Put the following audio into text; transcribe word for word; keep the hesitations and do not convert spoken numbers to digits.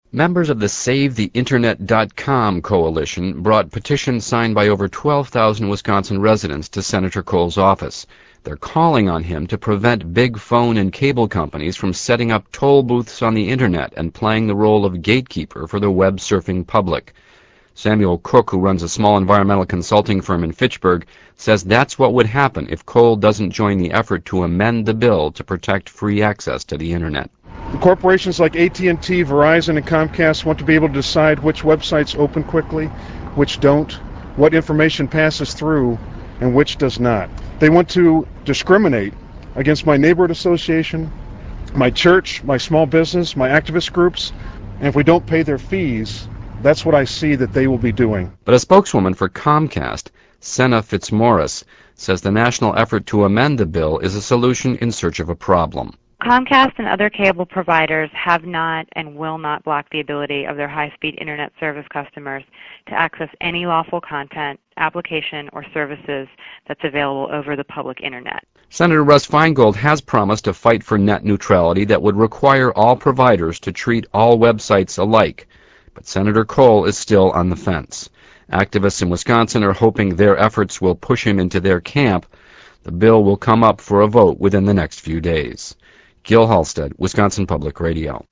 Members of the Save the Internet dot com coalition brought petitions signed by over twelve thousand Wisconsin residents to Senator Kohl's office. They're calling on him to prevent big phone and cable companies from setting up toll booths on the Internet and playing the role of gatekeeper for the web surfing public. Samuel Cook, who runs a small environmental consulting firm in Fitchburg, says that's what would happen if Kohl doesn't join the effort to amend the bill to protect free access to the Internet. The corporations like A T and T, Verizon, and Comcast want to be able to decide which websites open quickly, which don't, what information passes through, and which does not. They want to discriminate against my neighborhood association, my church, my small business, my activist groups, and if we don't pay their fees, that's what I see that they will be doing. But a spokeswoman for Comcast, Senna Fitzmaurice, says the national effort to amend the bill is a solution in search of a problem. Comcast and other cable providers have not and will not block the ability of their high-speed Internet service customers to access any lawful content, application, or services that's available over the public Internet. Senator Russ Feingold has promised to fight for net neutrality that would require all providers to treat all websites alike. But Senator Kohl is still on the fence. Activists in Wisconsin are hoping their efforts will push him into their camp. The bill will come up for a vote within the next few days. Gil Halstead, Wisconsin Public Radio.